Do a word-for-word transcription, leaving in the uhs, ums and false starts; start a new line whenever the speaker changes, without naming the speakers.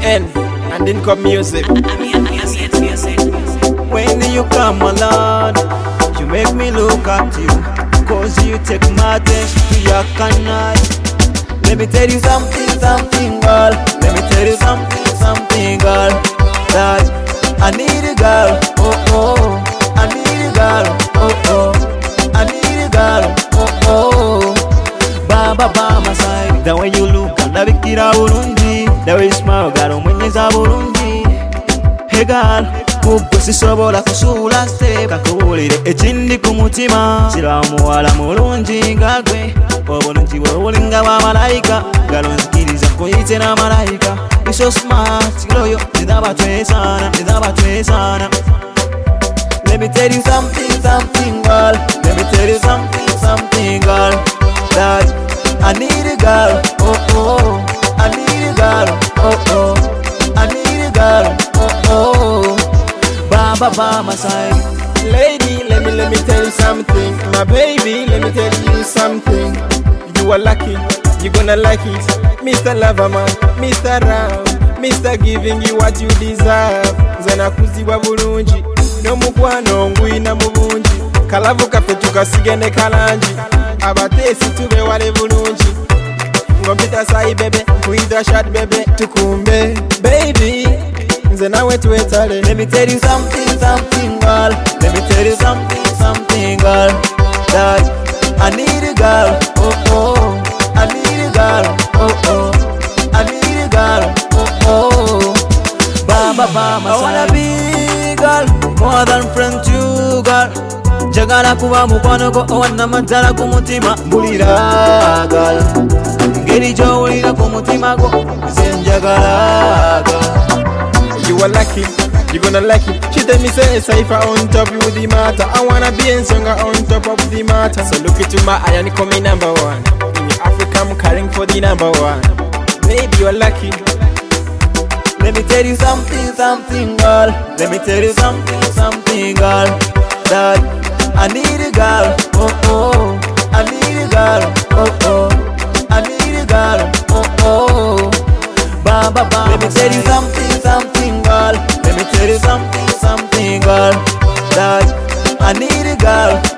N and Income Music.
When you come along, you make me look at you, cause you take my attention to your canal. Let me tell you something, something, girl. Let me tell you something, something, girl. That I need a girl, oh oh. I need a girl, oh oh. I need a girl, oh oh. Baba by my side. The way you look, ndabikira bulungi. The way you smile, girl, omwenyeza bulungi. Hey girl, kubwe sisobola kusula step. Kakubulire ekindi ku mutima. Sira muwala mulungi nga gwe. Obulungi bwe bulinga bwa malayika. Galo nzikiriza nkuyite na malayika. You so smart, gloyo, nizaba twesana, nizaba twesana. Let me tell you something, something, girl. Let me tell you something, something, girl. That I need a girl, oh oh. I need a girl, oh oh. I need a girl, oh oh. Baba by my side.
Lady, let me let me tell you something. My baby, let me tell you something. You are lucky, you gonna like it. Mister Loverman, Mister Ram, Mister Giving you what you deserve. Zena kuziwa bulungi, no mukwano ngwina mubungi. Kalavu kafe tukasige ne kalanji. Abatesi tube wale bulungi. Ngompita sai bebe, kuida shot bebe, tukumbe. Baby, zena wetu etale.
Let me tell you something, something, girl. Let me tell you something, something, girl. That I need a girl, oh oh. I need a girl, oh oh. I need a girl, oh oh. Baba by my side. I wanna be girl, more than friend to girl. Jagala kuba mukwano go owana matala ku mutima. Mbulira girl, ngeri gy'owulira ku mutima go nze njagala girl.
You are lucky, you gonna like it. She tell me say Cypher on top you the matter. I wanna be in singer on top of the matter. So look into my eye and call me number one. In Africa I'm carrying for the number one. Baby you are lucky.
Let me tell you something, something, girl. Let me tell you something, something, girl. That I need a girl, oh oh. I need a girl, oh oh. I need a girl, oh oh. Baba by Let me tell you something, something, girl. Let me tell you something, something, girl. That I need a girl,